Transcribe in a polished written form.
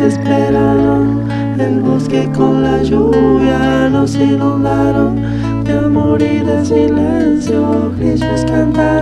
desesperaron, el bosque con la lluvia nos inundaron, de amor y de silencio, grillos cantaron.